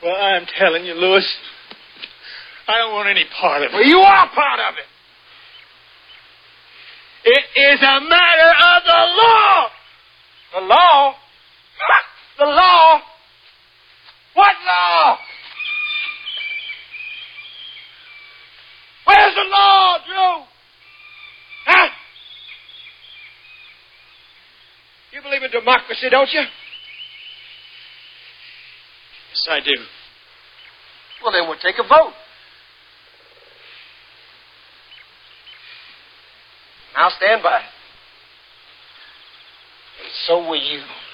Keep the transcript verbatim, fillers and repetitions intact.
Well, I'm telling you, Louis, I don't want any part of it. Well, you are part of it. It is a matter of the law. The law? The law? What law? Where's the law, Drew? Huh? You believe in democracy, don't you? Yes, I do. Well, then we'll take a vote. I'll stand by it. And so will you.